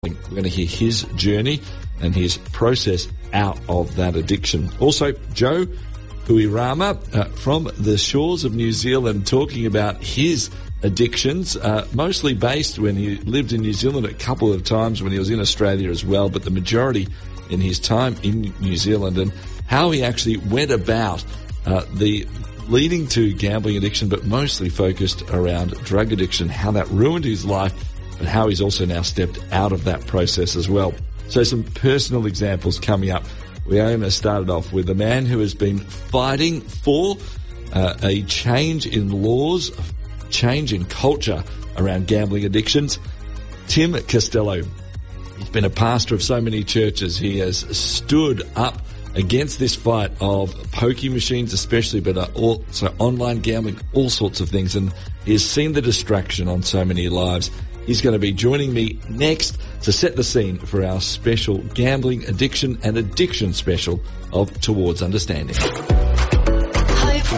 We're going to hear his journey and his process out of that addiction. Also, Joe Huirama from the shores of New Zealand talking about his addictions, mostly based when he lived in New Zealand a couple of times when he was in Australia as well, but the majority in his time in New Zealand, and how he actually went about the leading to gambling addiction, but mostly focused around drug addiction, how that ruined his life, and how he's also now stepped out of that process as well. So some personal examples coming up. Weoma started off with a man who has been fighting for a change in laws, a change in culture around gambling addictions. Tim Costello, he's been a pastor of so many churches. He has stood up against this fight of pokie machines especially, but also online gambling, all sorts of things, and he has seen the distraction on so many lives. He's going to be joining me next to set the scene for our special gambling, addiction and addiction special of Towards Understanding. Hope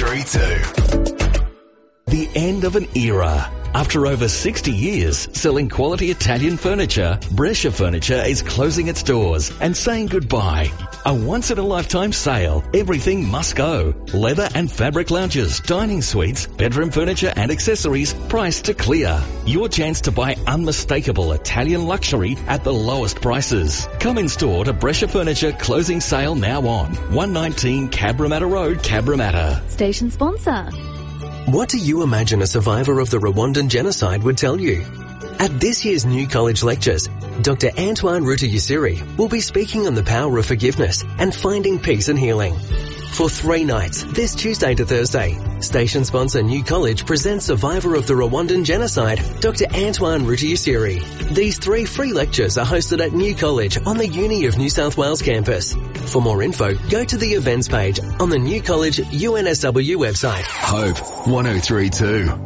1032. The end of an era. After over 60 years selling quality Italian furniture, Brescia Furniture is closing its doors and saying goodbye. A once-in-a-lifetime sale. Everything must go. Leather and fabric lounges, dining suites, bedroom furniture and accessories priced to clear. Your chance to buy unmistakable Italian luxury at the lowest prices. Come in store to Brescia Furniture closing sale now on 119 Cabramatta Road, Cabramatta. Station sponsor. What do you imagine a survivor of the Rwandan genocide would tell you? At this year's New College Lectures, Dr. Antoine Rutayisiri will be speaking on the power of forgiveness and finding peace and healing. For 3 nights, this Tuesday to Thursday, station sponsor New College presents survivor of the Rwandan genocide, Dr. Antoine Rutayisiri. These 3 free lectures are hosted at New College on the Uni of New South Wales campus. For more info, go to the events page on the New College UNSW website. Hope 1032.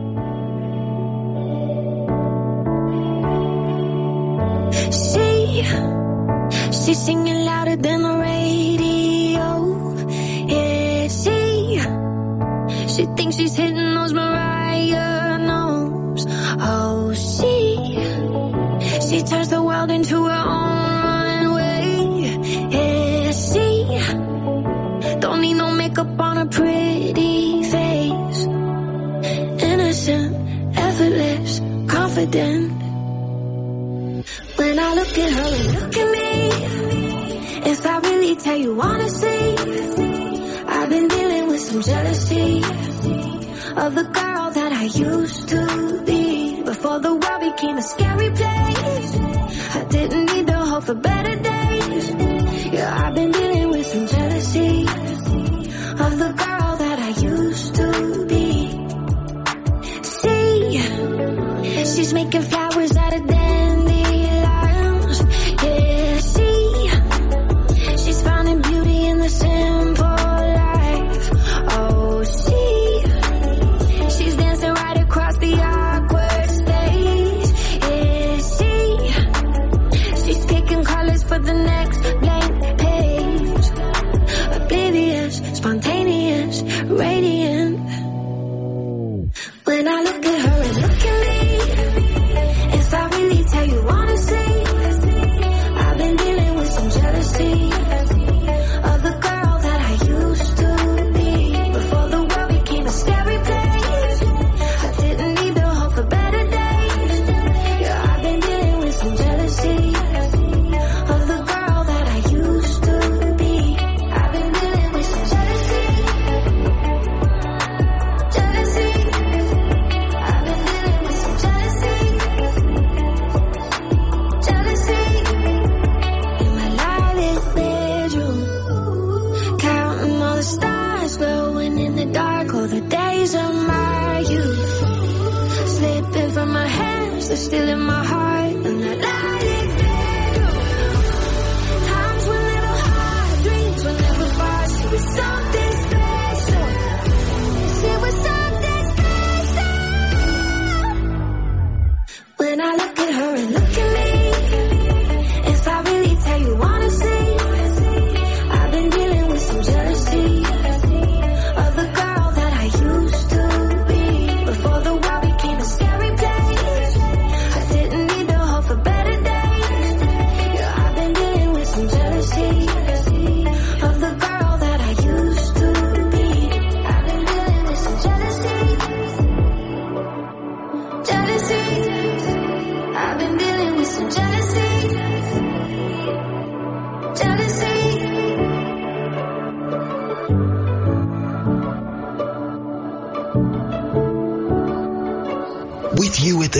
She's singing louder than the radio. Yeah, she thinks she's hitting those Mariah notes. Oh, she turns the world into her own runway. Yeah, she don't need no makeup on her pretty face. Innocent, effortless, confident. When I look at her and look at me, if I really tell you honestly, I've been dealing with some jealousy of the girl that I used to be. Before the world became a scary place, I didn't need to hope for better days. Yeah, I've been dealing with some jealousy of the girl that I used to be. See, she's making flowers out of dandelions. Yeah, she's finding beauty in the simple life. Oh, she's dancing right across the awkward space. Yeah, she's picking colors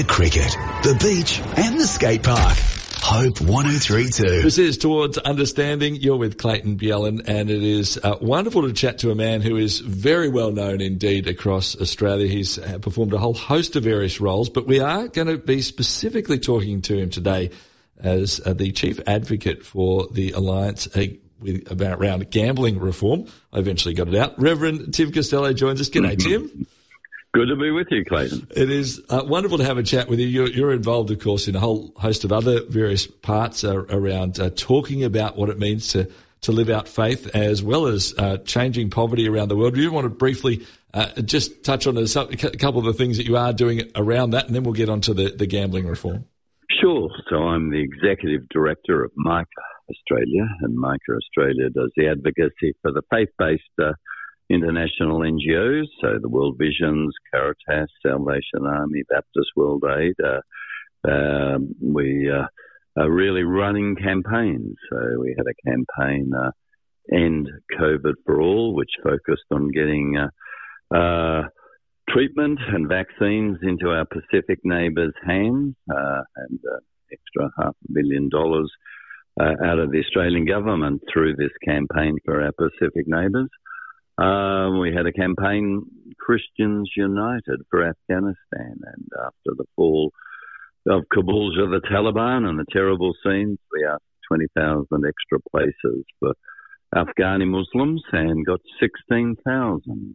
the cricket, the beach and the skate park. Hope 103.2. This is Towards Understanding. You're with Clayton Bjellan, and it is wonderful to chat to a man who is very well known indeed across Australia. He's performed a whole host of various roles, but we are going to be specifically talking to him today as the chief advocate for the Alliance around gambling reform. I eventually got it out. Reverend Tim Costello joins us. G'day, Tim. Good to be with you, Clayton. It is wonderful to have a chat with you. You're involved, of course, in a whole host of other various parts around talking about what it means to live out faith, as well as changing poverty around the world. Do you want to briefly just touch on a couple of the things that you are doing around that, and then we'll get on to the gambling reform? Sure. So I'm the executive director of Micah Australia, and Micah Australia does the advocacy for the faith-based international NGOs, so the World Visions, Caritas, Salvation Army, Baptist World Aid. We are really running campaigns. So we had a campaign, End COVID for All, which focused on getting treatment and vaccines into our Pacific neighbours' hands, and extra $500 million out of the Australian government through this campaign for our Pacific neighbours. We had a campaign, Christians United for Afghanistan, and after the fall of Kabul to the Taliban and the terrible scenes, we asked 20,000 extra places for Afghani Muslims and got 16,000.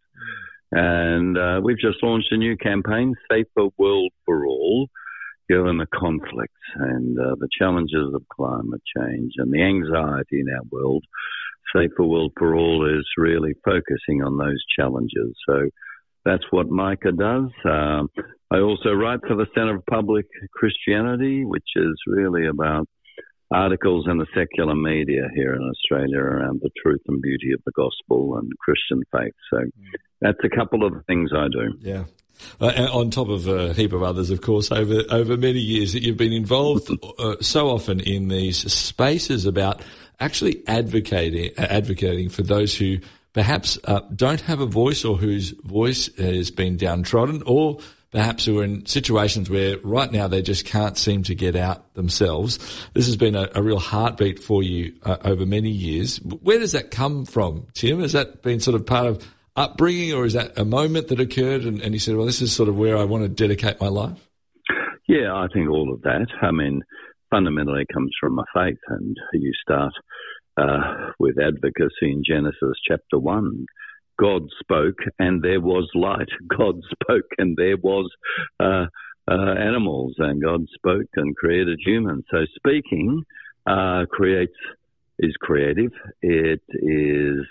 And we've just launched a new campaign, Safer World for All, given the conflicts and the challenges of climate change and the anxiety in our world. Safer World for All is really focusing on those challenges. So that's what Micah does. I also write for the Centre of Public Christianity, which is really about articles in the secular media here in Australia around the truth and beauty of the gospel and Christian faith. So that's a couple of the things I do. Yeah. On top of a heap of others, of course, over many years that you've been involved so often in these spaces about actually advocating for those who perhaps don't have a voice, or whose voice has been downtrodden, or perhaps who are in situations where right now they just can't seem to get out themselves. This has been a real heartbeat for you over many years. Where does that come from, Tim? Has that been sort of part of upbringing, or is that a moment that occurred and you said, well, this is sort of where I want to dedicate my life? Yeah, I think all of that. I mean, fundamentally it comes from a faith, and you start with advocacy in Genesis chapter 1. God spoke and there was light. God spoke and there was animals, and God spoke and created humans. So speaking is creative. It is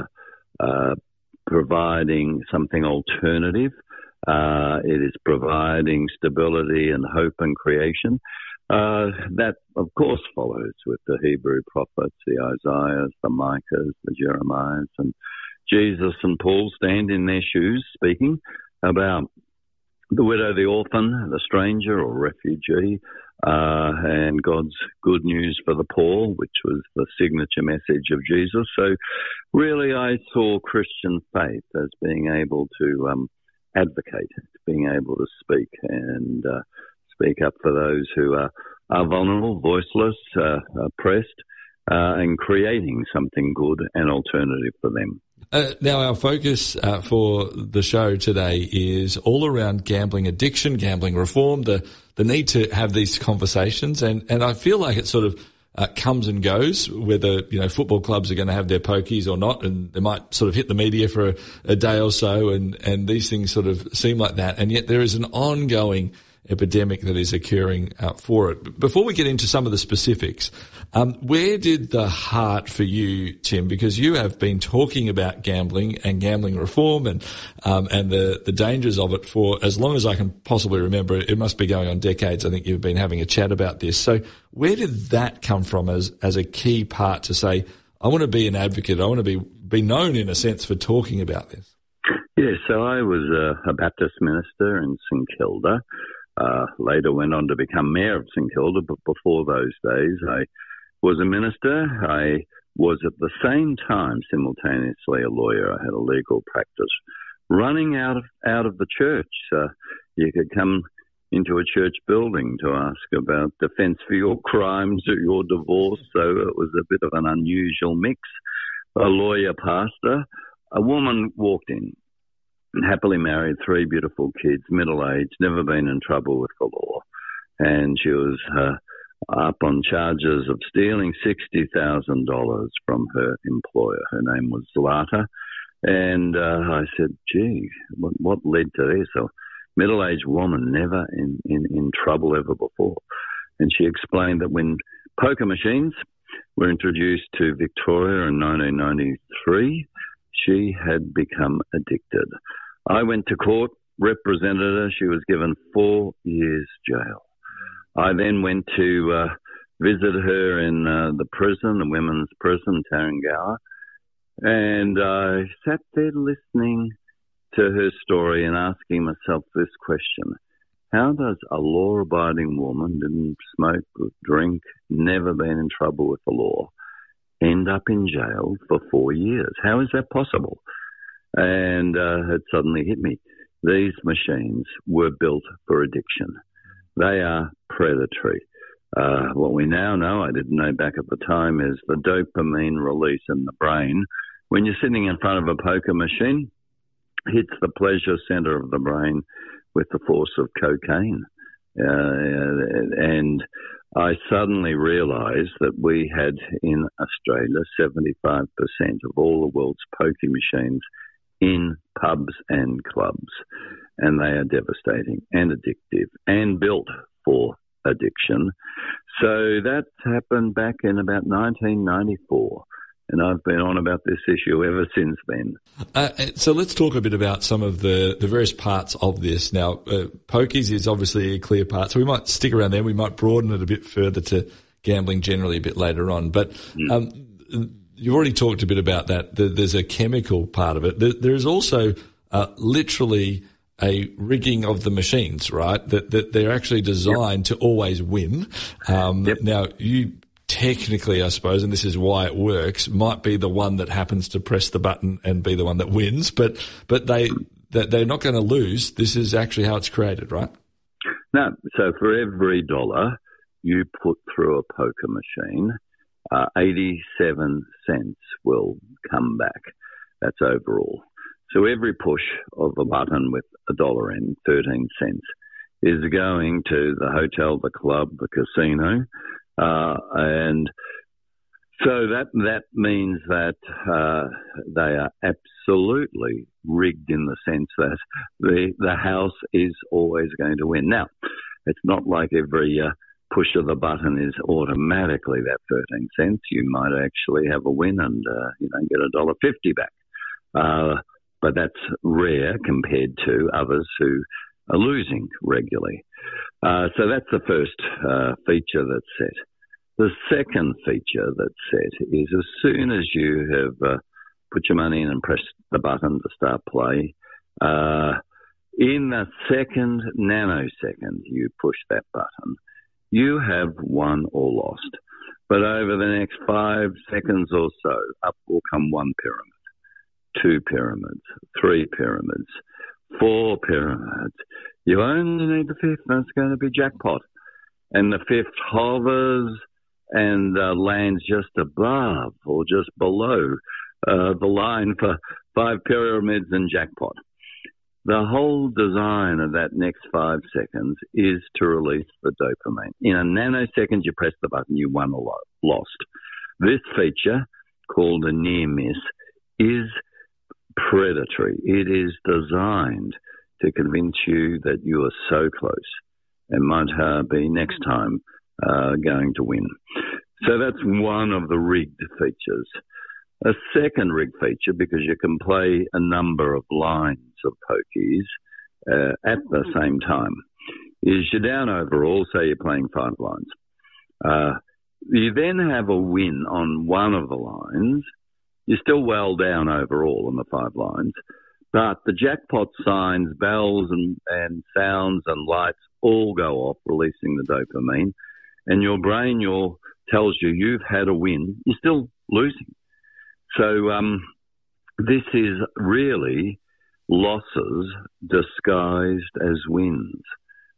providing something alternative. It is providing stability and hope and creation. That, of course, follows with the Hebrew prophets, the Isaiahs, the Micahs, the Jeremiahs, and Jesus and Paul stand in their shoes speaking about the widow, the orphan, the stranger or refugee, and God's good news for the poor, which was the signature message of Jesus. So really I saw Christian faith as being able to advocate, being able to speak and speak up for those who are vulnerable, voiceless, oppressed, and creating something good and alternative for them. Now, our focus for the show today is all around gambling addiction, gambling reform, the need to have these conversations. And I feel like it sort of comes and goes, whether, football clubs are going to have their pokies or not, and they might sort of hit the media for a day or so, and these things sort of seem like that. And yet there is an ongoing epidemic that is occurring for it. Before we get into some of the specifics, where did the heart for you, Tim, because you have been talking about gambling and gambling reform and the dangers of it for as long as I can possibly remember. It must be going on decades. I think you've been having a chat about this. So where did that come from as a key part to say, I want to be an advocate, I want to be known in a sense for talking about this? Yeah, so I was a Baptist minister in St Kilda. Later went on to become mayor of St Kilda, but before those days I was a minister. I was at the same time simultaneously a lawyer. I had a legal practice running out of the church. You could come into a church building to ask about defence for your crimes or your divorce. So it was a bit of an unusual mix. A lawyer, pastor, a woman walked in, happily married, 3 beautiful kids, middle-aged, never been in trouble with the law. And she was up on charges of stealing $60,000 from her employer. Her name was Zlata. And I said, gee, what led to this? A middle-aged woman, never in trouble ever before. And she explained that when poker machines were introduced to Victoria in 1993, she had become addicted. I went to court, represented her. She was given 4 years jail. I then went to visit her in the prison, the women's prison, Tarrengower, and I sat there listening to her story and asking myself this question: how does a law-abiding woman, didn't smoke or drink, never been in trouble with the law, end up in jail for 4 years? How is that possible? And it suddenly hit me. These machines were built for addiction. They are predatory. What we now know, I didn't know back at the time, is the dopamine release in the brain when you're sitting in front of a poker machine hits the pleasure center of the brain with the force of cocaine. And I suddenly realized that we had in Australia 75% of all the world's poker machines in pubs and clubs, and they are devastating and addictive and built for addiction. So that happened back in about 1994, and I've been on about this issue ever since then. So let's talk a bit about some of the various parts of this. Now, pokies is obviously a clear part, so we might stick around there. We might broaden it a bit further to gambling generally a bit later on. But you've already talked a bit about that. There's a chemical part of it. There's also literally a rigging of the machines, right? That they're actually designed to always win. Now, you technically, I suppose, and this is why it works, might be the one that happens to press the button and be the one that wins, but they're not going to lose. This is actually how it's created, right? No. So for every dollar you put through a poker machine, 87 cents will come back. That's overall. So every push of a button with a dollar in, 13 cents, is going to the hotel, the club, the casino, and so that means that they are absolutely rigged in the sense that the house is always going to win. Now, it's not like every push of the button is automatically that 13 cents. You might actually have a win and get $1.50 back. But that's rare compared to others who are losing regularly. So that's the first feature that's set. The second feature that's set is as soon as you have put your money in and pressed the button to start play, in the second nanosecond you push that button, you have won or lost. But over the next 5 seconds or so, up will come 1 pyramid, 2 pyramids, 3 pyramids, 4 pyramids. You only need the 5th, and it's going to be jackpot. And the 5th hovers and lands just above or just below the line for 5 pyramids and jackpot. The whole design of that next 5 seconds is to release the dopamine. In a nanosecond, you press the button, you won or lost. This feature, called a near miss, is predatory. It is designed to convince you that you are so close and might be next time going to win. So that's one of the rigged features. A second rigged feature, because you can play a number of lines of pokies at the same time, is you're down overall, say you're playing 5 lines. You then have a win on one of the lines. You're still well down overall on the 5 lines, but the jackpot signs, bells and sounds and lights all go off, releasing the dopamine, and your brain tells you you've had a win. You're still losing. So this is really losses disguised as wins.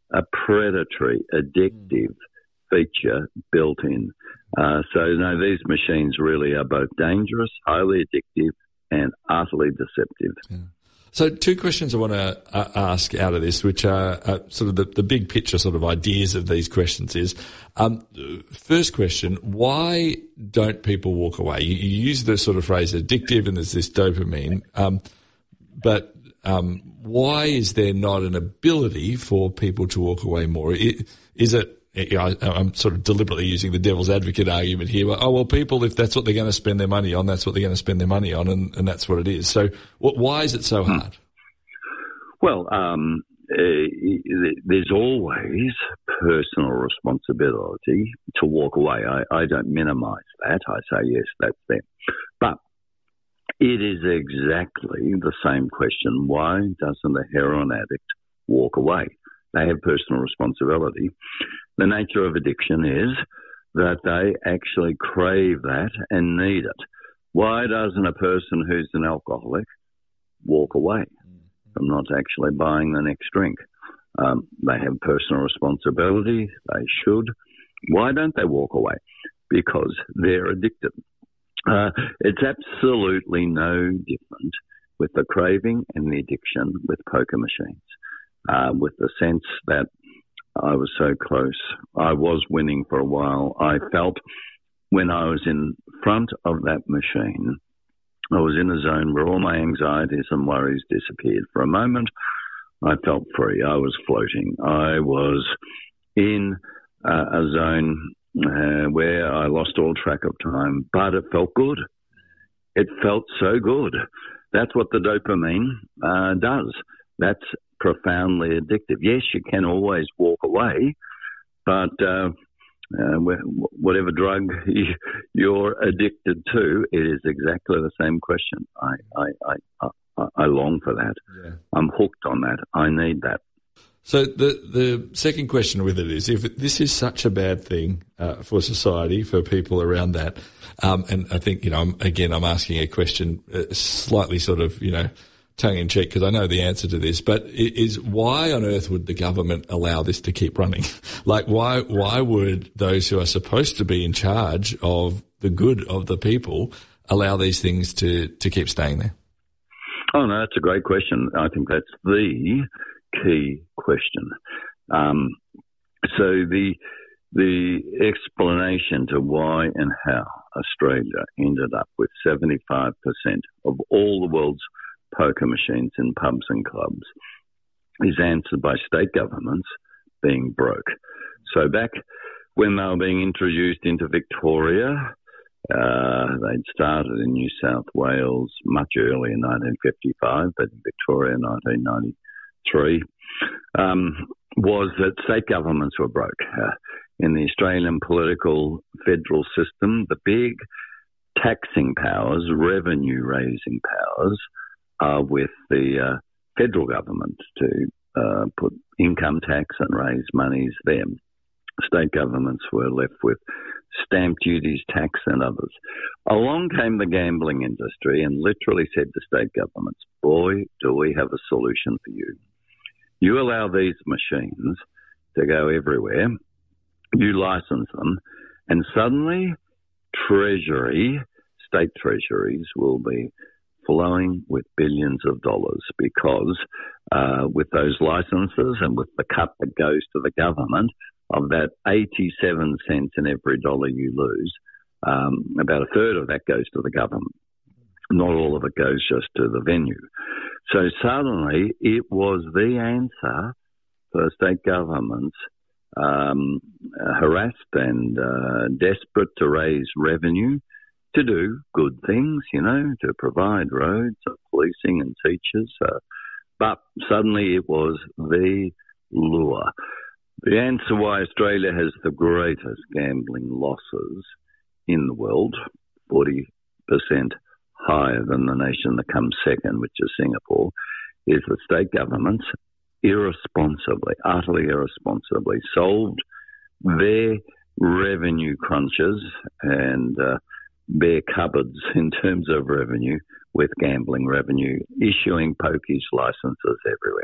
a predatory, addictive feature built in. So, no, these machines really are both dangerous, highly addictive, and utterly deceptive. Yeah. So 2 questions I want to ask out of this, which are sort of the big picture sort of ideas of these questions is, first question, why don't people walk away? You use the sort of phrase addictive and there's this dopamine, but why is there not an ability for people to walk away more? Is it, I'm sort of deliberately using the devil's advocate argument here. Well, people, if that's what they're going to spend their money on, that's what they're going to spend their money on, and that's what it is. So why is it so hard? Well, there's always personal responsibility to walk away. I don't minimise that. I say, yes, that's there. But it is exactly the same question. Why doesn't a heroin addict walk away? They have personal responsibility. The nature of addiction is that they actually crave that and need it. Why doesn't a person who's an alcoholic walk away from not actually buying the next drink? They have personal responsibility. They should. Why don't they walk away? Because they're addicted. It's absolutely no different with the craving and the addiction with poker machines. With the sense that I was so close. I was winning for a while. I felt when I was in front of that machine, I was in a zone where all my anxieties and worries disappeared. For a moment, I felt free. I was floating. I was in a zone where I lost all track of time, but it felt good. It felt so good. That's what the dopamine does. That's profoundly addictive. Yes, you can always walk away, but whatever drug you're addicted to, it is exactly the same question. I long for that. Yeah. I'm hooked on that. I need that. So the second question with it is, if this is such a bad thing for society, for people around that, and I think, I'm asking a question slightly sort of, tongue-in-cheek, because I know the answer to this, but is why on earth would the government allow this to keep running? Like, why would those who are supposed to be in charge of the good of the people allow these things to keep staying there? Oh, no, that's a great question. I think that's the key question. So the explanation to why and how Australia ended up with 75% of all the world's poker machines in pubs and clubs is answered by state governments being broke. So back when they were being introduced into Victoria, they'd started in New South Wales much earlier in 1955, but in Victoria in 1993, was that state governments were broke. In the Australian political federal system, the big taxing powers, revenue-raising powers, are with the federal government to put income tax and raise monies there. State governments were left with stamp duties, tax and others. Along came the gambling industry and literally said to state governments, boy, do we have a solution for you. You allow these machines to go everywhere, you license them, and suddenly state treasuries will be flowing with billions of dollars because with those licenses and with the cut that goes to the government of that 87 cents in every dollar you lose, about a third of that goes to the government. Not all of it goes just to the venue. So suddenly it was the answer for state governments harassed and desperate to raise revenue, to do good things, to provide roads and policing and teachers. But suddenly it was the lure. The answer why Australia has the greatest gambling losses in the world, 40% higher than the nation that comes second, which is Singapore, is that state governments irresponsibly, utterly irresponsibly, solved their revenue crunches and bare cupboards in terms of revenue with gambling revenue, issuing pokies licenses everywhere.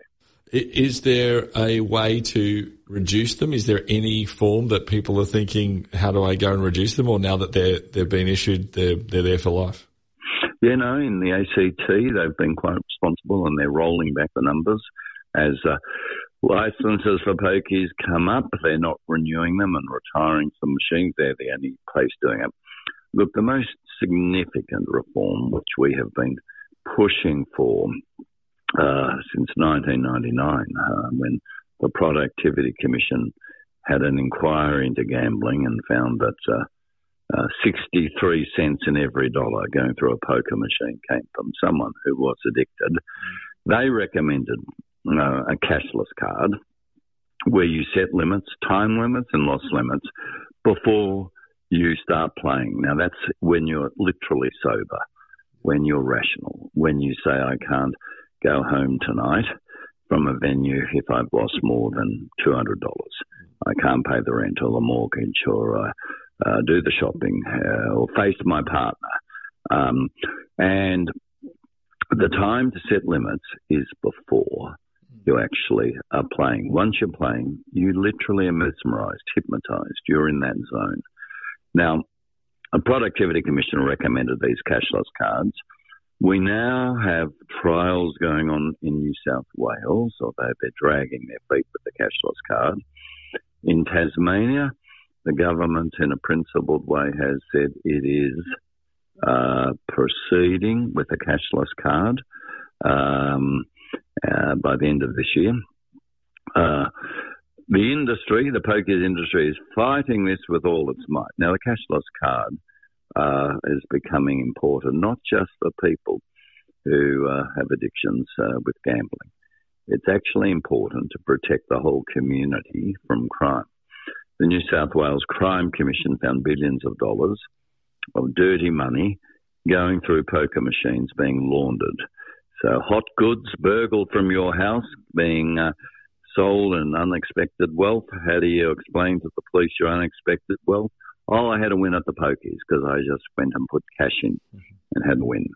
Is there a way to reduce them? Is there any form that people are thinking, how do I go and reduce them? Or now that they've been issued, they're there for life? Yeah, no, in the ACT, they've been quite responsible and they're rolling back the numbers. As licences for pokies come up, they're not renewing them and retiring some machines. They're the only place doing it. Look, the most significant reform, which we have been pushing for since 1999, when the Productivity Commission had an inquiry into gambling and found that 63 cents in every dollar going through a poker machine came from someone who was addicted. They recommended a cashless card where you set limits, time limits and loss limits before you start playing. Now, that's when you're literally sober, when you're rational, when you say, I can't go home tonight from a venue if I've lost more than $200. I can't pay the rent or the mortgage or do the shopping or face my partner. And the time to set limits is before you actually are playing. Once you're playing, you literally are mesmerised, hypnotised. You're in that zone. Now, a Productivity Commission recommended these cashless cards. We now have trials going on in New South Wales, although they're dragging their feet with the cashless card. In Tasmania, the government, in a principled way, has said it is proceeding with a cashless card by the end of this year. The industry, the poker industry, is fighting this with all its might. Now, the cashless card is becoming important, not just for people who have addictions with gambling. It's actually important to protect the whole community from crime. The New South Wales Crime Commission found billions of dollars of dirty money going through poker machines being laundered. So hot goods burgled from your house being sold and unexpected wealth. How do you explain to the police your unexpected wealth? Oh, I had a win at the pokies because I just went and put cash in and had a win.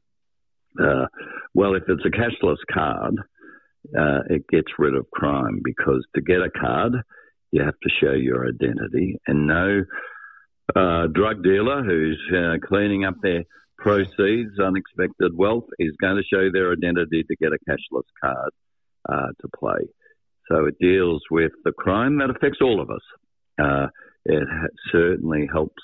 Well, if it's a cashless card, it gets rid of crime because to get a card, you have to show your identity, and no drug dealer who's cleaning up their proceeds, unexpected wealth, is going to show their identity to get a cashless card to play. So it deals with the crime that affects all of us. It certainly helps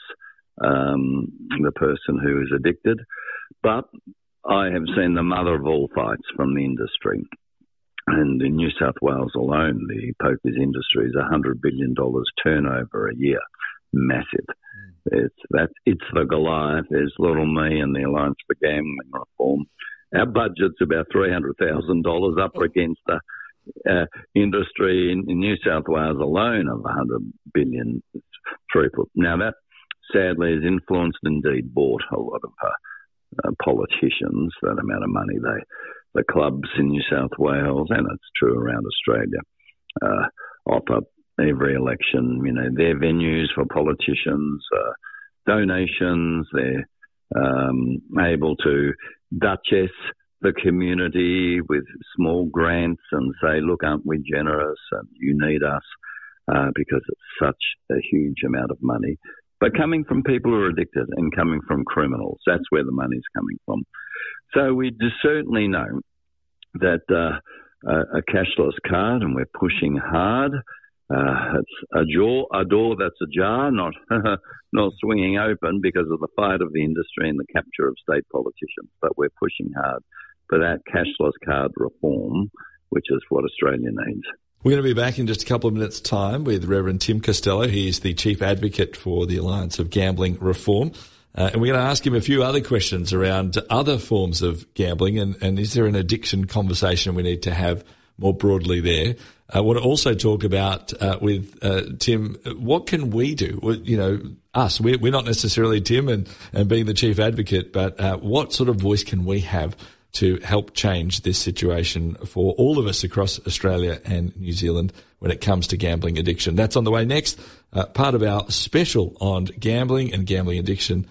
the person who is addicted. But I have seen the mother of all fights from the industry. And in New South Wales alone, the poker industry is $100 billion turnover a year. Massive. It's the Goliath. There's little me and the Alliance for Gambling Reform. Our budget's about $300,000 up against the industry in New South Wales alone of $100 billion throughput. Now that sadly has influenced, indeed bought a lot of politicians, that amount of money the clubs in New South Wales, and it's true around Australia, offer every election, their venues for politicians, donations. They're able to duchess the community with small grants and say, look, aren't we generous and you need us because it's such a huge amount of money. But coming from people who are addicted and coming from criminals, that's where the money's coming from. So we certainly know that a cashless card, and we're pushing hard. It's a door that's ajar, not swinging open because of the fight of the industry and the capture of state politicians. But we're pushing hard for that cashless card reform, which is what Australia needs. We're going to be back in just a couple of minutes' time with Reverend Tim Costello. He is the Chief Advocate for the Alliance of Gambling Reform. And we're going to ask him a few other questions around other forms of gambling and is there an addiction conversation we need to have more broadly there. I want to also talk about with Tim, what can we do? Us, we're not necessarily Tim and being the Chief Advocate, but what sort of voice can we have to help change this situation for all of us across Australia and New Zealand when it comes to gambling addiction? That's on the way next, part of our special on gambling and gambling addiction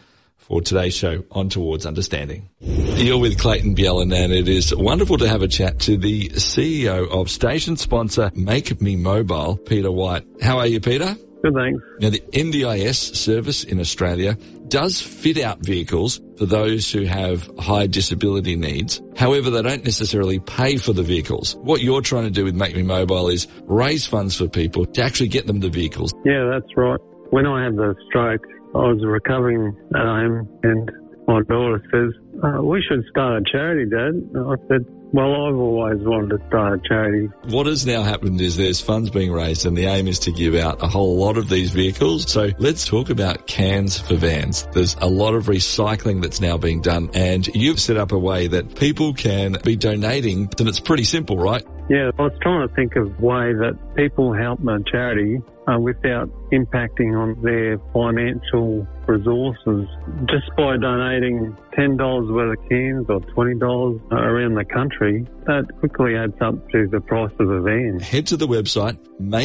for today's show on Towards Understanding. You're with Clayton Bjelland, and it is wonderful to have a chat to the CEO of station sponsor Make Me Mobile, Peter White. How are you, Peter? Good, thanks. Now, the NDIS service in Australia does fit out vehicles for those who have high disability needs. However, they don't necessarily pay for the vehicles. What you're trying to do with Make Me Mobile is raise funds for people to actually get them the vehicles. Yeah, that's right. When I had the stroke, I was recovering at home, and my daughter says, we should start a charity, Dad. And I said, well, I've always wanted to start a charity. What has now happened is there's funds being raised, and the aim is to give out a whole lot of these vehicles. So let's talk about cans for vans. There's a lot of recycling that's now being done, and you've set up a way that people can be donating, and it's pretty simple, right? Yeah, I was trying to think of a way that people help a charity without impacting on their financial resources. Just by donating $10 worth of cans or $20 around the country, that quickly adds up to the price of a van. Head to the website,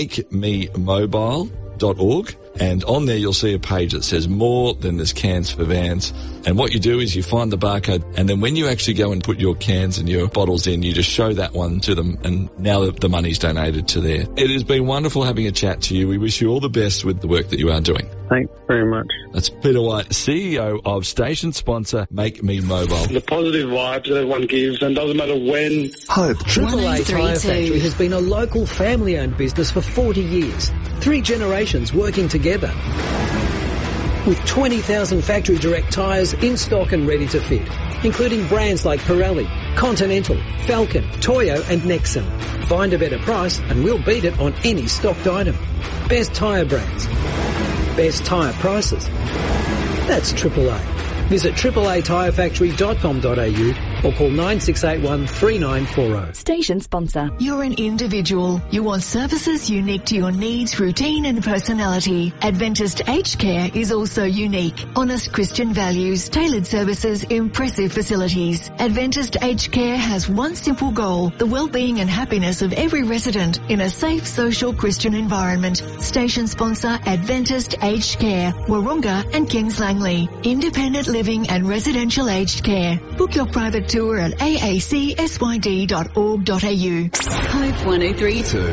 makememobile.org, and on there you'll see a page that says more than there's cans for vans. And what you do is you find the barcode, and then when you actually go and put your cans and your bottles in, you just show that one to them, and now the money's donated to there. It has been wonderful having a chat to you. We wish you all the best with the work that you are doing. Thanks very much. That's Peter White, CEO of station sponsor Make Me Mobile. The positive vibes that everyone gives, and doesn't matter when. Hope. AAA Tyre Factory has been a local family-owned business for 40 years. 3 generations working together. With 20,000 factory direct tyres in stock and ready to fit, including brands like Pirelli, Continental, Falcon, Toyo and Nexon. Find a better price and we'll beat it on any stocked item. Best tyre brands. Best tyre prices. That's AAA. Visit AAATyreFactory.com.au or call 9681 3940. Station sponsor. You're an individual. You want services unique to your needs, routine and personality. Adventist Aged Care is also unique. Honest Christian values, tailored services, impressive facilities. Adventist Aged Care has one simple goal, the well-being and happiness of every resident in a safe, social Christian environment. Station sponsor Adventist Aged Care, Wahroonga and Kings Langley. Independent living and residential aged care. Book your private tour at aacsyd.org.au. Hope 103.2.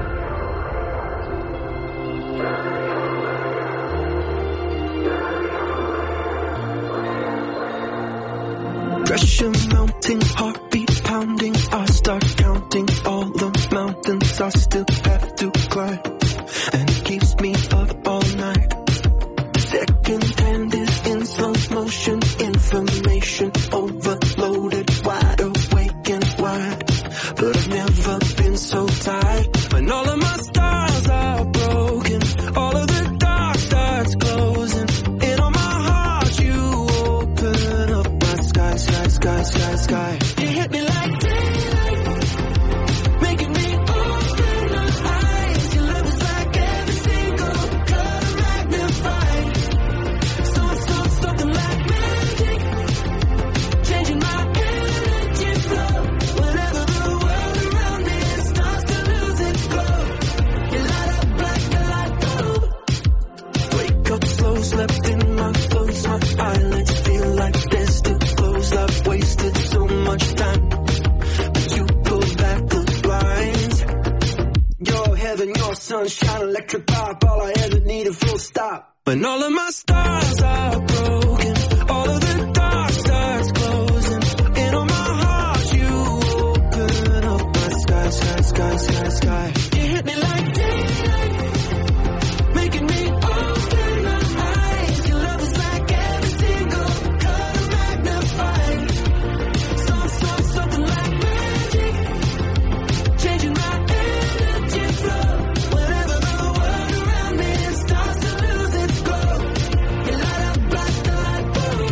Pressure mounting, heartbeat pounding. I start counting all the mountains I still have to climb, and it keeps me up all night. Second hand is in slow motion, information overloaded, wide awake and wide. But I've never been so tired. When all of my stars are broken, all of the dark starts closing. And on my heart you open up my sky, sky, sky, sky, sky. You hit me like daylight, making me open my eyes. Your love is like every single color magnified. Something like magic, changing my energy flow. Whenever the world around me starts to lose its glow, you light up like a light bulb. Wake up slow, slept in my clothes, my eyelids feel like they're still closed. I've wasted so much time, but you pulled back the blinds. Your heaven, your sunshine, electric vibe, all I ever needed, full stop. When all of my stars are broken, all of the dark starts closing. And on my heart you open up my sky, sky, sky, sky, sky. You hit me like daylight, making me open my eyes. Your love is like every single color magnified. Something like magic, changing my energy flow. Whenever the world around me starts to lose its glow, you light up like the light bulb.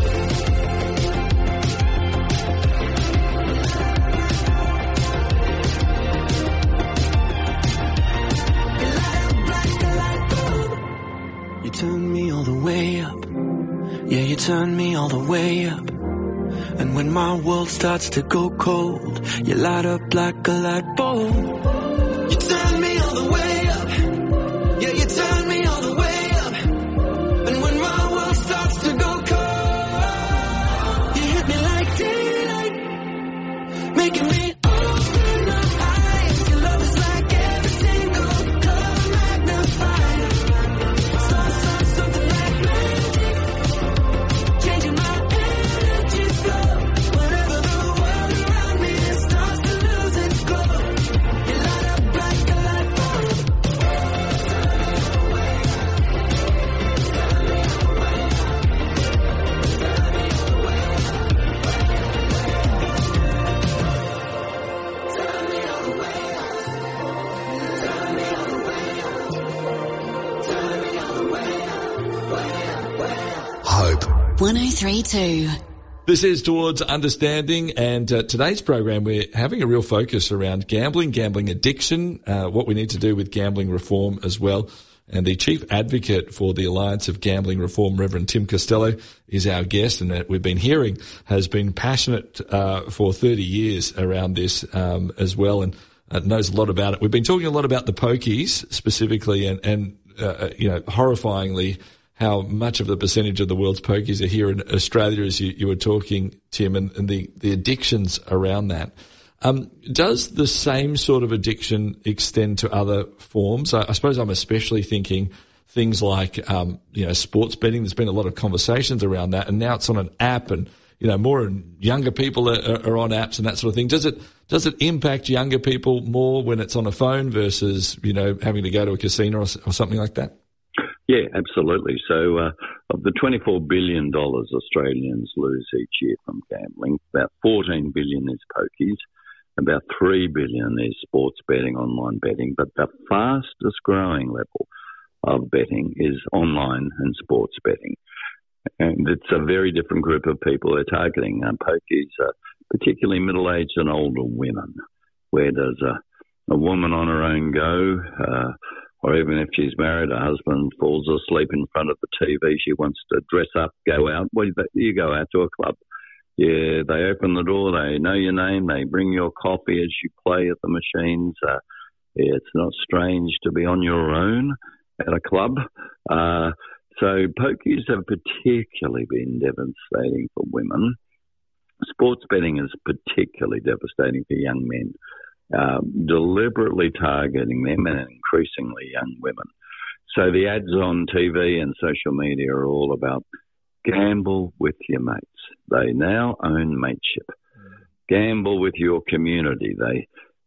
You light up like the light bulb. You turn me all the way up. Yeah, you turn me all the way up. And when my world starts to go cold, you light up like a light bulb. You turn me all the way up. Yeah, you turn me all the way up. And when my world starts to go cold, Hope. 1032. This is Towards Understanding, and today's program we're having a real focus around gambling addiction, what we need to do with gambling reform as well. And the Chief Advocate for the Alliance of Gambling Reform, Reverend Tim Costello, is our guest, and we've been hearing has been passionate for 30 years around this as well, and knows a lot about it. We've been talking a lot about the pokies specifically, and horrifyingly, how much of the percentage of the world's pokies are here in Australia, as you were talking, Tim, and the addictions around that. Does the same sort of addiction extend to other forms? I suppose I'm especially thinking things like, sports betting. There's been a lot of conversations around that, and now it's on an app, and, more younger people are on apps and that sort of thing. Does it impact younger people more when it's on a phone versus, having to go to a casino or something like that? Yeah, absolutely. So of the $24 billion Australians lose each year from gambling, about $14 billion is pokies, about $3 billion is sports betting, online betting, but the fastest growing level of betting is online and sports betting. And it's a very different group of people they're targeting. Pokies are particularly middle-aged and older women. Where does a woman on her own go? Or even if she's married, her husband falls asleep in front of the TV, she wants to dress up, go out. Well, you go out to a club. Yeah, they open the door, they know your name, they bring your coffee as you play at the machines. It's not strange to be on your own at a club. So pokies have particularly been devastating for women. Sports betting is particularly devastating for young men. Deliberately targeting them and increasingly young women. So the ads on TV and social media are all about gamble with your mates. They now own mateship. Gamble with your community. They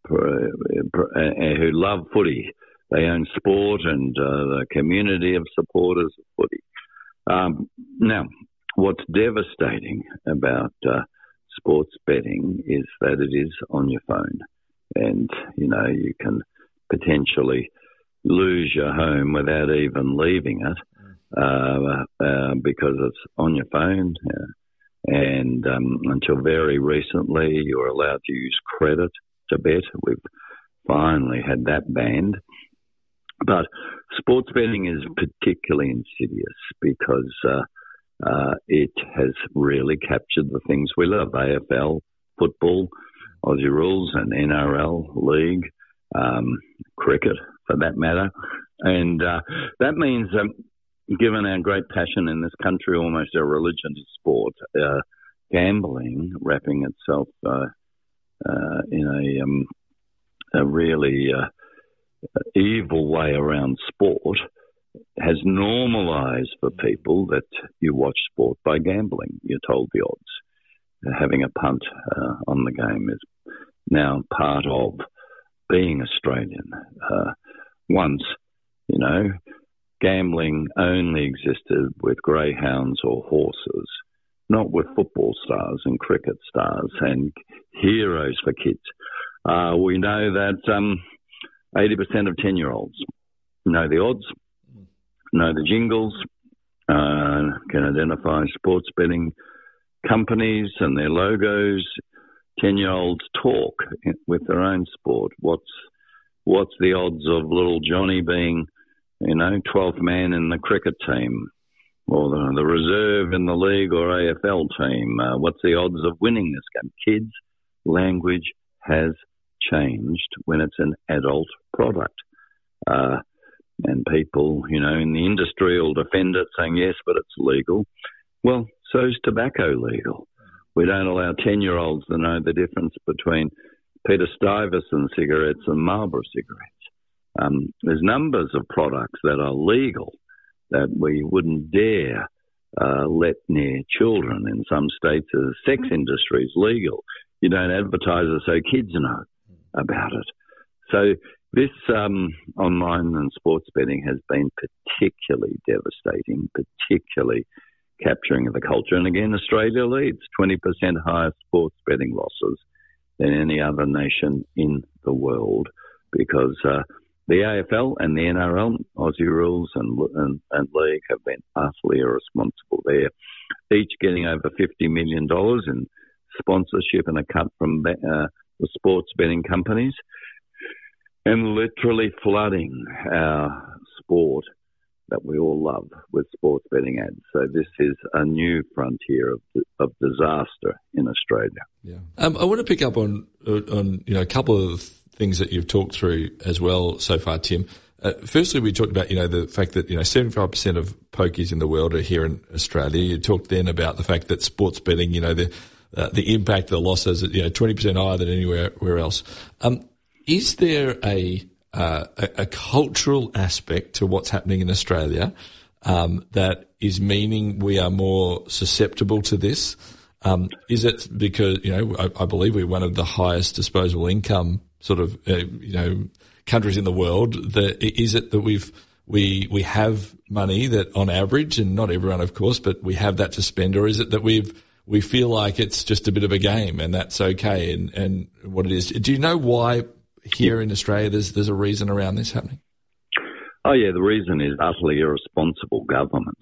who love footy. They own sport and the community of supporters of footy. Now, what's devastating about sports betting is that it is on your phone. And, you can potentially lose your home without even leaving it because it's on your phone. And until very recently, you were allowed to use credit to bet. We've finally had that banned. But sports betting is particularly insidious because it has really captured the things we love: AFL, football, Aussie rules, and NRL league, cricket for that matter. And that means, given our great passion in this country, almost our religion is sport, gambling wrapping itself in a really evil way around sport has normalised for people that you watch sport by gambling. You're told the odds. Having a punt on the game is now part of being Australian. Once, gambling only existed with greyhounds or horses, not with football stars and cricket stars and heroes for kids. We know that 80% of 10-year-olds know the odds, know the jingles, can identify sports betting companies and their logos. 10-year-olds talk with their own sport. What's the odds of little Johnny being, 12th man in the cricket team, or the reserve in the league or AFL team? What's the odds of winning this game? Kids' language has changed when it's an adult product. And people, in the industry will defend it, saying, yes, but it's legal. Well, so's tobacco legal. We don't allow 10-year-olds to know the difference between Peter Stuyvesant cigarettes and Marlboro cigarettes. There's numbers of products that are legal that we wouldn't dare let near children. In some states, the sex industry is legal. You don't advertise it so kids know about it. So this online and sports betting has been particularly devastating, particularly capturing the culture. And again, Australia leads 20% higher sports betting losses than any other nation in the world because The AFL and the NRL, Aussie Rules and League, have been utterly irresponsible there, each getting over $50 million in sponsorship and a cut from the sports betting companies, and literally flooding our sport that we all love with sports betting ads. So this is a new frontier of disaster in Australia. Yeah, I want to pick up on a couple of things that you've talked through as well so far, Tim. Firstly, we talked about the fact that 75% of pokies in the world are here in Australia. You talked then about the fact that sports betting, the impact, the losses, 20% higher than anywhere else. Is there a cultural aspect to what's happening in Australia that is meaning we are more susceptible to this? Is it because, I believe we're one of the highest disposable income sort of, countries in the world? Is it that we have money that on average, and not everyone of course, but we have that to spend, or is it that we feel like it's just a bit of a game and that's okay and what it is? Do you know why here in Australia there's a reason around this happening? Oh, yeah, the reason is utterly irresponsible governments.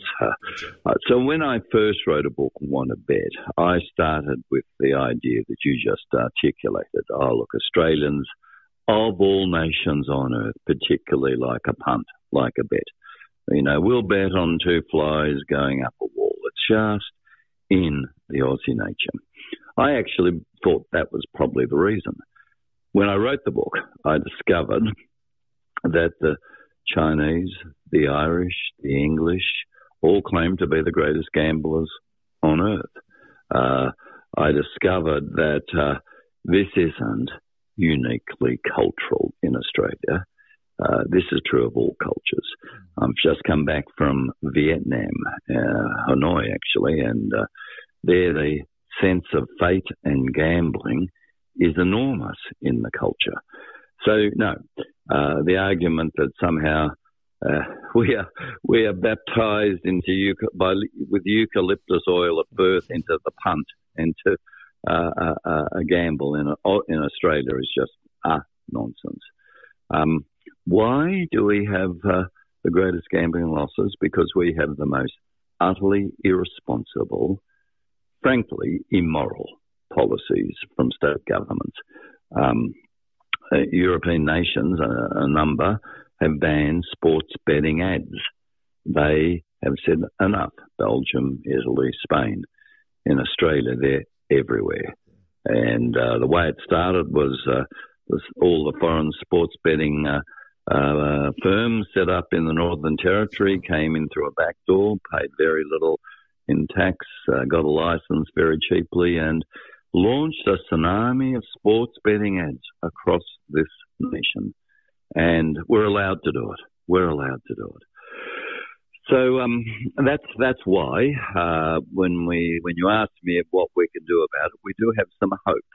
So when I first wrote a book, Want to Bet, I started with the idea that you just articulated. Oh, look, Australians of all nations on earth particularly like a punt, like a bet. We'll bet on two flies going up a wall. It's just in the Aussie nature. I actually thought that was probably the reason. When I wrote the book, I discovered that the Chinese, the Irish, the English all claim to be the greatest gamblers on earth. I discovered that this isn't uniquely cultural in Australia. This is true of all cultures. I've just come back from Vietnam, Hanoi actually, and there the sense of fate and gambling is enormous in the culture. So no, the argument that somehow we are baptized with eucalyptus oil at birth into the punt and to a gamble in Australia is just nonsense. Why do we have the greatest gambling losses? Because we have the most utterly irresponsible, frankly immoral policies from state governments. European nations, a number, have banned sports betting ads. They have said enough. Belgium, Italy, Spain. In Australia, they're everywhere. And the way it started was all the foreign sports betting firms set up in the Northern Territory came in through a back door, paid very little in tax, got a license very cheaply, and launched a tsunami of sports betting ads across this nation. And we're allowed to do it. We're allowed to do it. So that's why when you asked me what we can do about it, we do have some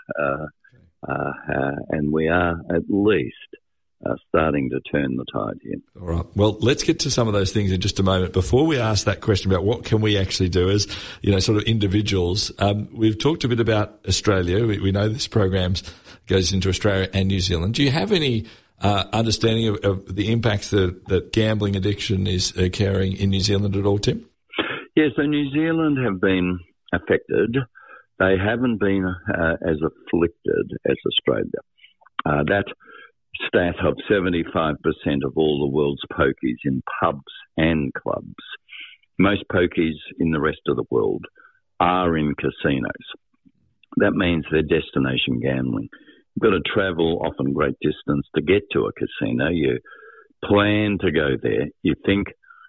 hope, and we are at least starting to turn the tide here. All right. Well, let's get to some of those things in just a moment. Before we ask that question about what can we actually do as, sort of individuals, we've talked a bit about Australia. We know this program goes into Australia and New Zealand. Do you have any understanding of the impacts that gambling addiction is carrying in New Zealand at all, Tim? Yeah, so New Zealand have been affected. They haven't been as afflicted as Australia. That stat of 75% of all the world's pokies in pubs and clubs, most pokies in the rest of the world are in casinos. That means they're destination gambling. You've got to travel often great distance to get to a casino. You plan to go there. You think,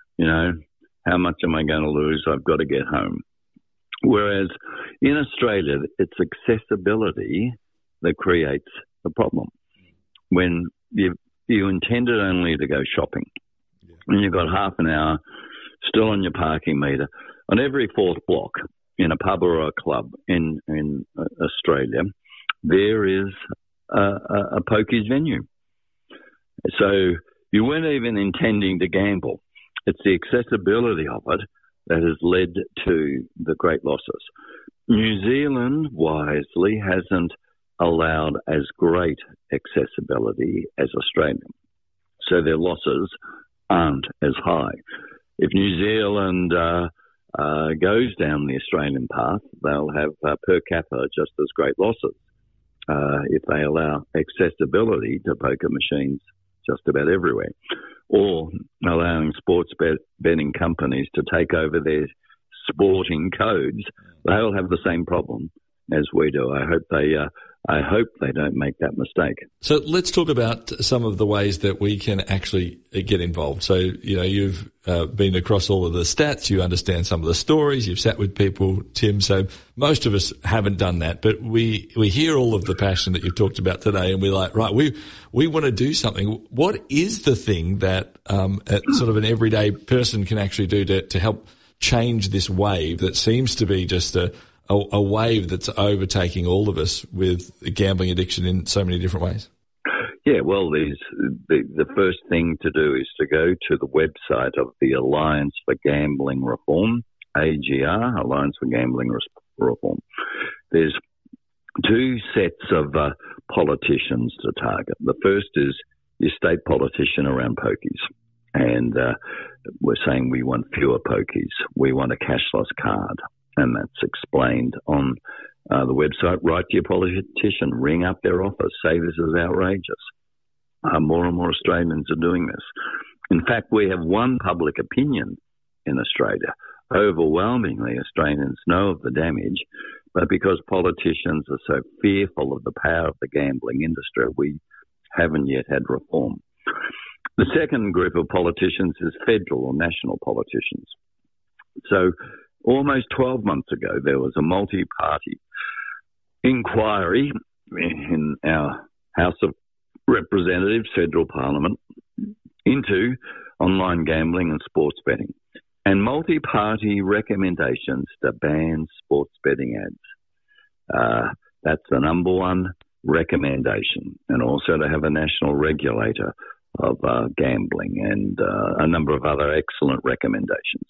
how much am I going to lose? I've got to get home. Whereas in Australia, it's accessibility that creates the problem. When you intended only to go shopping, and you've got half an hour still on your parking meter, on every fourth block in a pub or a club in Australia, there is a pokies venue. So you weren't even intending to gamble. It's the accessibility of it that has led to the great losses. New Zealand, wisely, hasn't allowed as great accessibility as Australia. so their losses aren't as high. If New Zealand goes down the Australian path, they'll have per capita just as great losses if they allow accessibility to poker machines just about everywhere, or allowing sports betting companies to take over their sporting codes. They'll have the same problem as we do. I hope they don't make that mistake. So let's talk about some of the ways that we can actually get involved. So, you've been across all of the stats, you understand some of the stories, you've sat with people, Tim, so most of us haven't done that, but we hear all of the passion that you've talked about today, and we're like, right, we want to do something. What is the thing that sort of an everyday person can actually do to help change this wave that seems to be just a wave that's overtaking all of us with gambling addiction in so many different ways? Yeah, well, the first thing to do is to go to the website of the Alliance for Gambling Reform, AGR, Alliance for Gambling Reform. There's two sets of politicians to target. The first is your state politician around pokies. And we're saying we want fewer pokies. We want a cashless card. And that's explained on the website. Write to your politician, ring up their office, say this is outrageous. More and more Australians are doing this. In fact, we have one public opinion in Australia. Overwhelmingly, Australians know of the damage, but because politicians are so fearful of the power of the gambling industry, we haven't yet had reform. The second group of politicians is federal or national politicians. So almost 12 months ago, there was a multi-party inquiry in our House of Representatives, Federal Parliament, into online gambling and sports betting, and multi-party recommendations to ban sports betting ads. That's the number one recommendation, and also to have a national regulator of gambling and a number of other excellent recommendations.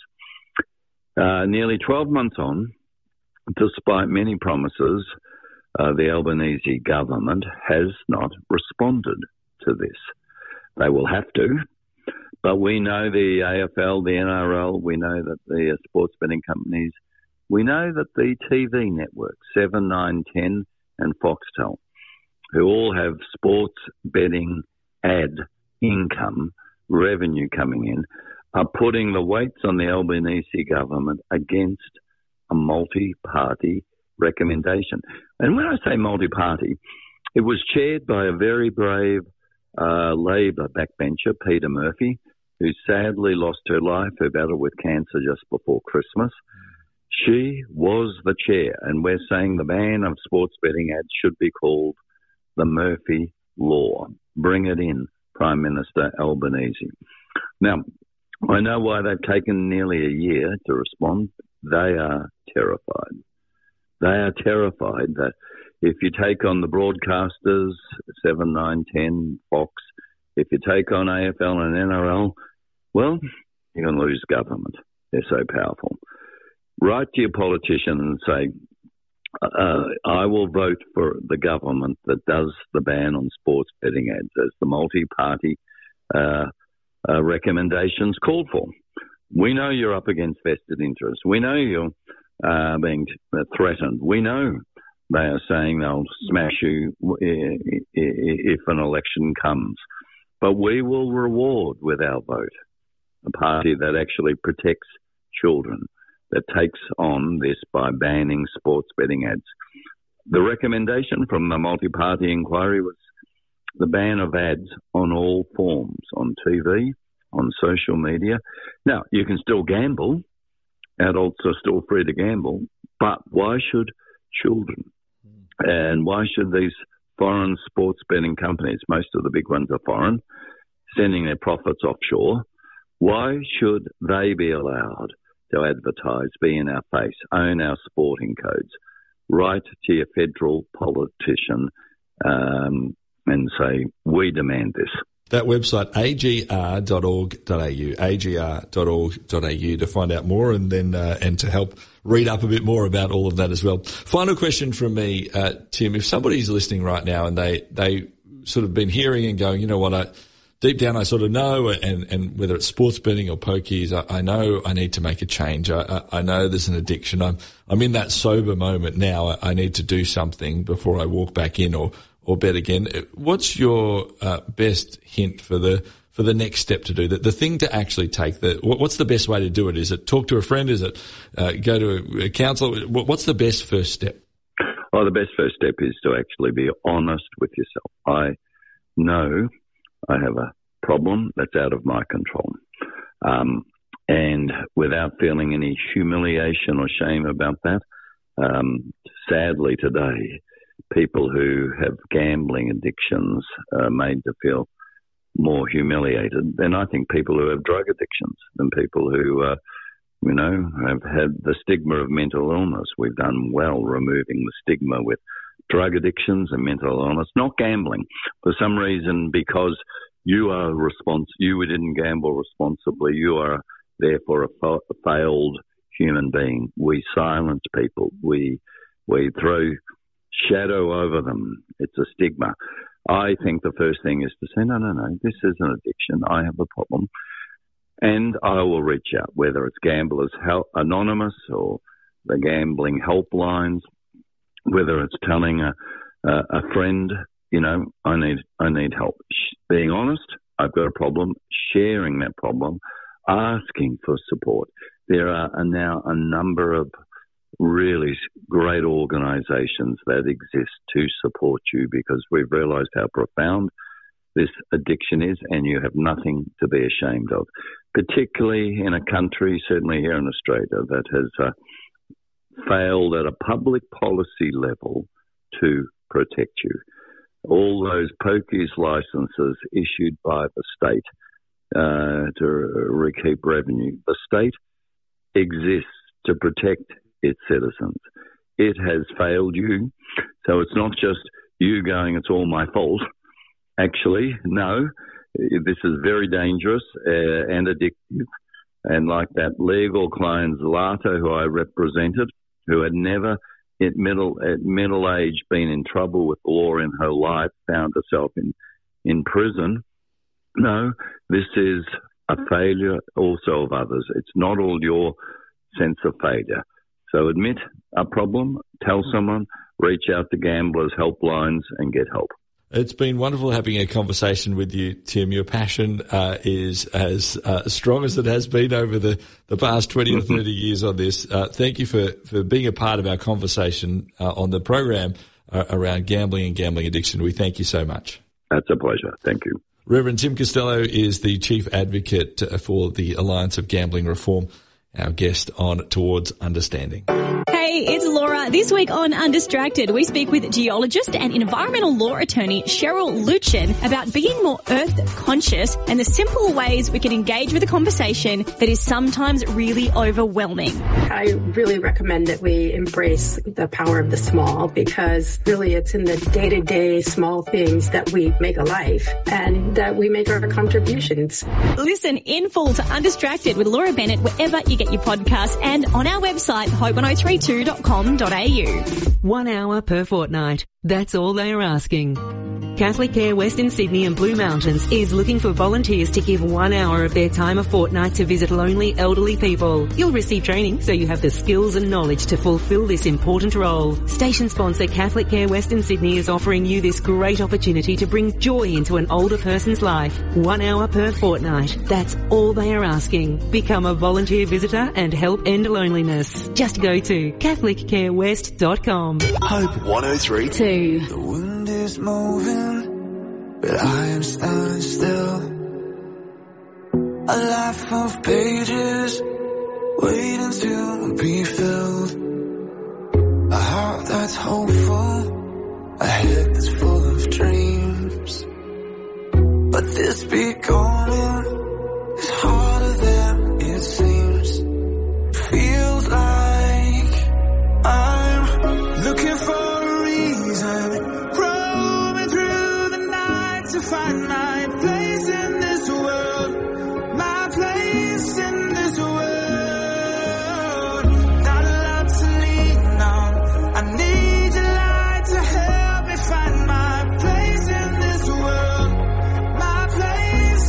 Nearly 12 months on, despite many promises, the Albanese government has not responded to this. They will have to, but we know the AFL, the NRL, we know that the sports betting companies, we know that the TV networks, 7, 9, 10 and Foxtel, who all have sports betting ad income, revenue coming in, are putting the weights on the Albanese government against a multi-party recommendation. And when I say multi-party, it was chaired by a very brave Labor backbencher, Peter Murphy, who sadly lost her life, who battled with cancer just before Christmas. She was the chair, and we're saying the ban of sports betting ads should be called the Murphy Law. Bring it in, Prime Minister Albanese. Now, I know why they've taken nearly a year to respond. They are terrified. They are terrified that if you take on the broadcasters, 7, 9, 10, Fox, if you take on AFL and NRL, well, you're going to lose government. They're so powerful. Write to your politician and say, I will vote for the government that does the ban on sports betting ads as the multi-party recommendations called for. We know you're up against vested interests. We know you're being threatened. We know they are saying they'll smash you if an election comes. But we will reward with our vote a party that actually protects children, that takes on this by banning sports betting ads. The recommendation from the multi-party inquiry was the ban of ads on all forms, on TV, on social media. Now, you can still gamble. Adults are still free to gamble. But why should children? And why should these foreign sports betting companies, most of the big ones are foreign, sending their profits offshore, why should they be allowed to advertise, be in our face, own our sporting codes? Write to your federal politician and say, we demand this. That website, agr.org.au, to find out more and then and to help read up a bit more about all of that as well. Final question from me, Tim. If somebody's listening right now and they sort of been hearing and going, you know what, deep down I sort of know, and whether it's sports betting or pokies, I know I need to make a change. I know there's an addiction. I'm in that sober moment now. I need to do something before I walk back in or bet again. What's your best hint for the next step to do, the thing to actually take? What's the best way to do it? Is it talk to a friend? Is it go to a counsellor? What's the best first step? Oh, the best first step is to actually be honest with yourself. I know I have a problem that's out of my control. And without feeling any humiliation or shame about that, sadly today, people who have gambling addictions are made to feel more humiliated than I think people who have drug addictions, than people who, have had the stigma of mental illness. We've done well removing the stigma with drug addictions and mental illness, not gambling. For some reason, because you didn't gamble responsibly, you are therefore a failed human being. We silence people. We throw shadow over them. It's a stigma. I think the first thing is to say, no, this is an addiction. I have a problem. And I will reach out, whether it's Gamblers Anonymous or the gambling helplines, whether it's telling a friend, I need help. Being honest, I've got a problem, sharing that problem, asking for support. There are now a number of really great organisations that exist to support you, because we've realised how profound this addiction is, and you have nothing to be ashamed of, particularly in a country, certainly here in Australia, that has failed at a public policy level to protect you. All those pokies licences issued by the state to recoup revenue, the state exists to protect its citizens. It has failed you. So it's not just you going, it's all my fault. Actually, no, this is very dangerous and addictive. And like that legal client Zlata, who I represented, who had never at middle age been in trouble with the law in her life, found herself in prison. No, this is a failure also of others. It's not all your sense of failure. So admit a problem, tell someone, reach out to Gamblers helplines and get help. It's been wonderful having a conversation with you, Tim. Your passion is as strong as it has been over the past 20 or 30 years on this. Thank you for being a part of our conversation on the program around gambling and gambling addiction. We thank you so much. That's a pleasure. Thank you. Reverend Tim Costello is the Chief Advocate for the Alliance of Gambling Reform, our guest on Towards Understanding. Hey, it's Laura. This week on Undistracted, we speak with geologist and environmental law attorney Cheryl Luchin about being more earth conscious and the simple ways we can engage with a conversation that is sometimes really overwhelming. I really recommend that we embrace the power of the small, because really it's in the day-to-day small things that we make a life and that we make our contributions. Listen in full to Undistracted with Laura Bennett wherever you get your podcasts and on our website, hope1032.com.au. 1 hour per fortnight. That's all they are asking. Catholic Care Western Sydney and Blue Mountains is looking for volunteers to give 1 hour of their time a fortnight to visit lonely elderly people. You'll receive training so you have the skills and knowledge to fulfill this important role. Station sponsor Catholic Care Western Sydney is offering you this great opportunity to bring joy into an older person's life. 1 hour per fortnight. That's all they are asking. Become a volunteer visitor and help end loneliness. Just go to CatholicCareWest.com. Hope 103.2. The wind is moving, but I am standing still. A life of pages waiting to be filled. A heart that's hopeful, a head that's full of dreams. But this becoming is harder than it seems. Feels like I'm looking for a reason, roaming through the night to find my place in this world, my place in this world. Not a lot to lean on, I need your light to help me find my place in this world, my place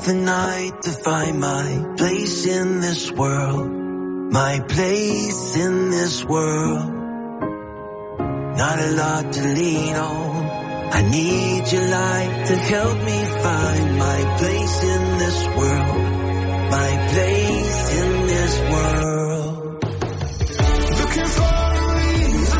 the night to find my place in this world. My place in this world. Not a lot to lean on. I need your light to help me find my place in this world. My place in this world. Looking for a reason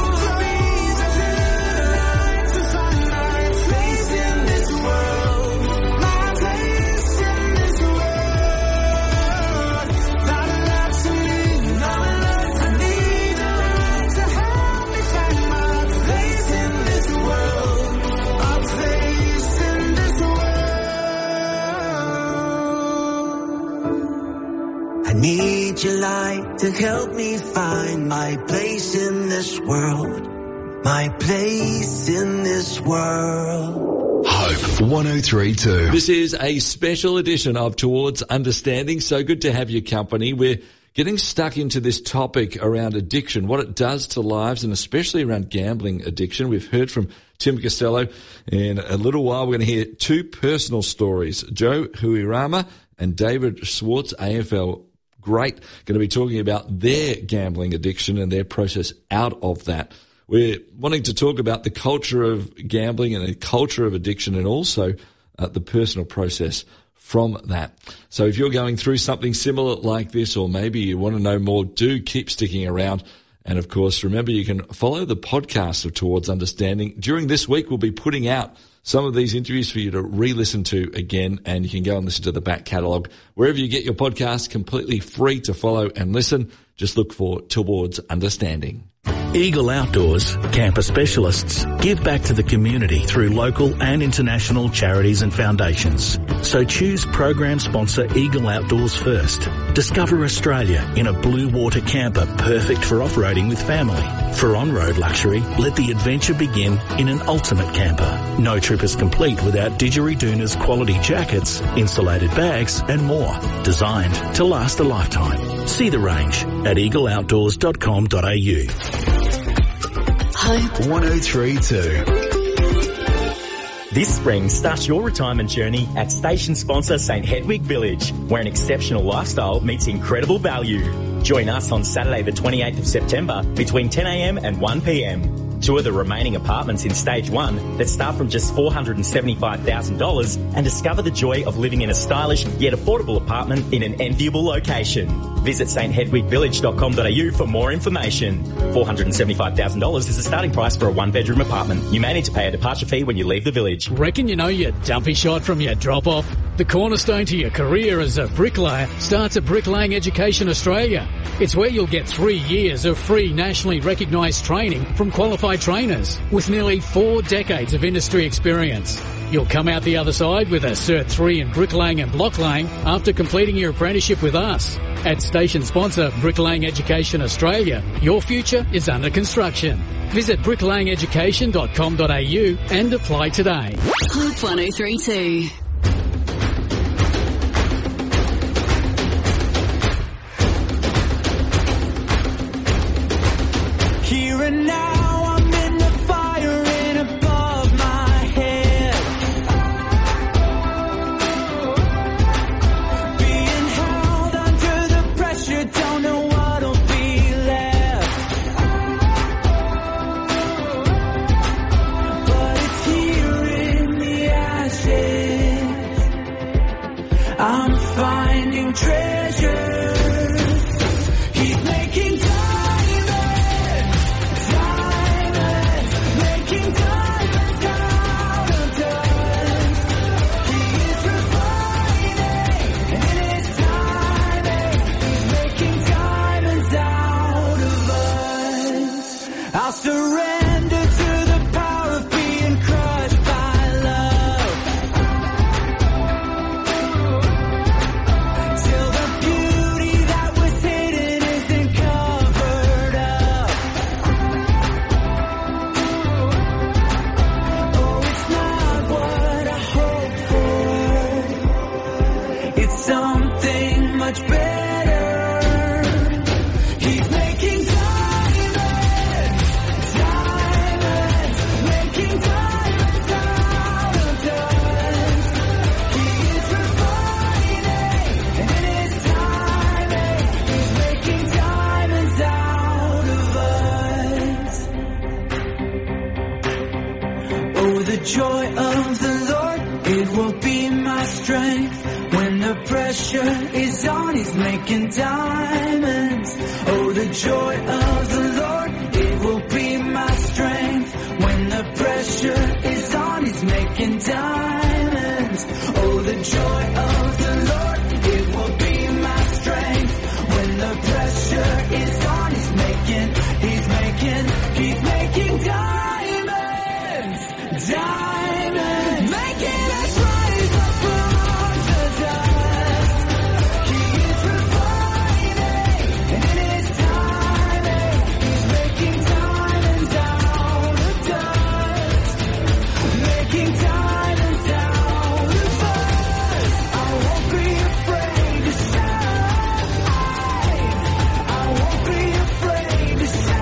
to find my place in this world. My place in this world. Not a lot to lean, not a lot. I need a light to help me find my place in this world. My place in this world. I need your light to help me find my place in this world. My place in this world. Hope 103.2. This is a special edition of Towards Understanding. So good to have your company. We're getting stuck into this topic around addiction, what it does to lives, and especially around gambling addiction. We've heard from Tim Costello. In a little while, we're going to hear two personal stories. Joe Huirama and David Schwartz, AFL great, going to be talking about their gambling addiction and their process out of that. We're wanting to talk about the culture of gambling and the culture of addiction, and also the personal process from that. So if you're going through something similar like this, or maybe you want to know more, do keep sticking around. And of course, remember, you can follow the podcast of Towards Understanding. During this week, we'll be putting out some of these interviews for you to re-listen to again, and you can go and listen to the back catalogue. Wherever you get your podcasts, completely free to follow and listen. Just look for Towards Understanding. Eagle Outdoors, camper specialists, give back to the community through local and international charities and foundations. So choose program sponsor Eagle Outdoors first. Discover Australia in a blue water camper perfect for off-roading with family. For on-road luxury, let the adventure begin in an ultimate camper. No trip is complete without Didgeridoon's quality jackets, insulated bags and more. Designed to last a lifetime. See the range at eagleoutdoors.com.au. Hope 103.2. This spring, start your retirement journey at station sponsor St Hedwig Village, where an exceptional lifestyle meets incredible value. Join us on Saturday the 28th of September between 10 a.m. and 1 p.m. Tour the remaining apartments in Stage 1 that start from just $475,000 and discover the joy of living in a stylish yet affordable apartment in an enviable location. Visit sthedwigvillage.com.au for more information. $475,000 is the starting price for a one-bedroom apartment. You may need to pay a departure fee when you leave the village. Reckon you know your dumpy shot from your drop-off? The cornerstone to your career as a bricklayer starts at Bricklaying Education Australia. It's where you'll get 3 years of free nationally recognised training from qualified trainers with nearly 4 decades of industry experience. You'll come out the other side with a Cert 3 in bricklaying and blocklaying after completing your apprenticeship with us. At station sponsor Bricklaying Education Australia, your future is under construction. Visit bricklayingeducation.com.au and apply today. Hope 103.2. Here and now, I'm in the fire and above my head. Being held under the pressure, don't know what'll be left. But it's here in the ashes. I'm finding treasure. He's making I'll surrender to the power of being crushed by love. Till the beauty that was hidden isn't covered up. Oh, it's not what I hoped for. It's something much better. He's making time. joy of the Lord, it will be my strength. When the pressure is on, He's making diamonds. Oh, the joy of the Lord, it will be my strength. When the pressure is on, He's making diamonds. Oh, the joy of the Lord, it will be my strength. When the pressure is on, He's making diamonds, diamonds, making us rise up from the dust. He is refining, and in His timing, He's making diamonds out of dust, making diamonds out of us. I won't be afraid to shine. I won't be afraid to shine.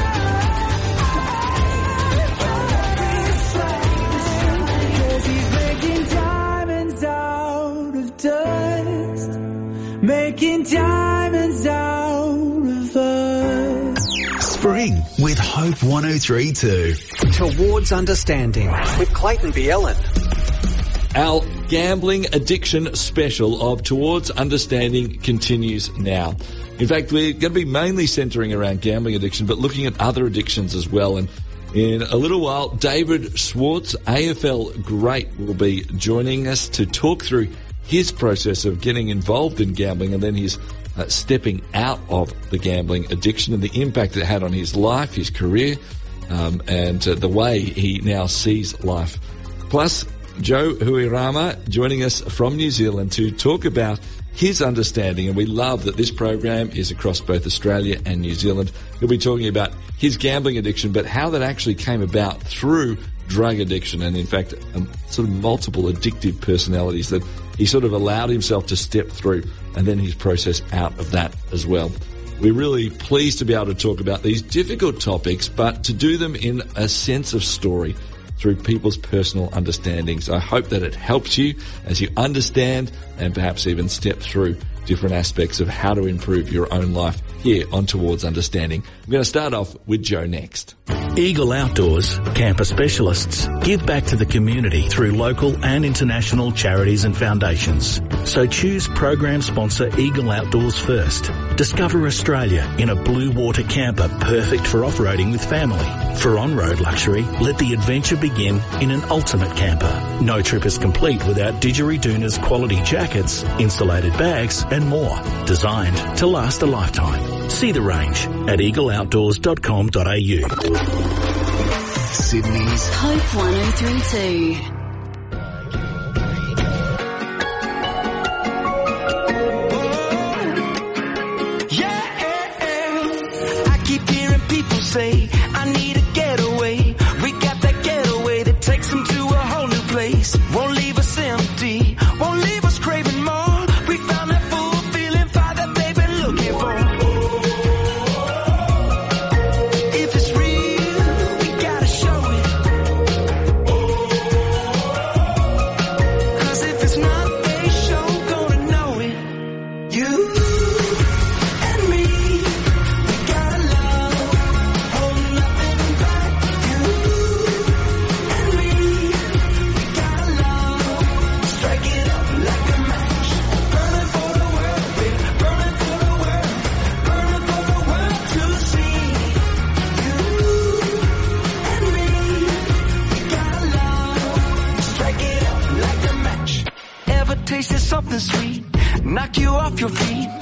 Making diamonds out of us. Spring with Hope 103.2. Towards Understanding with Clayton B. Ellen. Our gambling addiction special of Towards Understanding continues now. In fact, we're going to be mainly centering around gambling addiction, but looking at other addictions as well. And in a little while, David Schwartz, AFL great, will be joining us to talk through his process of getting involved in gambling and then his stepping out of the gambling addiction and the impact it had on his life, his career, and the way he now sees life. Plus, Joe Huirama joining us from New Zealand to talk about his understanding, and we love that this program is across both Australia and New Zealand. He'll be talking about his gambling addiction, but how that actually came about through drug addiction and, in fact, sort of multiple addictive personalities that he sort of allowed himself to step through, and then his process out of that as well. We're really pleased to be able to talk about these difficult topics, but to do them in a sense of story through people's personal understandings. I hope that it helps you as you understand and perhaps even step through different aspects of how to improve your own life here on Towards Understanding. I'm going to start off with Joe next. Eagle Outdoors, camper specialists, give back to the community through local and international charities and foundations. So choose program sponsor Eagle Outdoors first. Discover Australia in a blue water camper perfect for off-roading with family. For on-road luxury, let the adventure begin in an ultimate camper. No trip is complete without Didgeridoon's quality jackets, insulated bags and more. Designed to last a lifetime. See the range at eagleoutdoors.com.au. Sydney's Hope 103.2. Say, I need a getaway. We got that getaway that takes them to a whole new place. Won't leave us empty, won't leave us craving more. We found that full feeling fire that they've been looking for. If it's real, we gotta show it. 'Cause if it's not, they sure gonna know it. You and me, we gotta love. Tasted something sweet, knock you off your feet.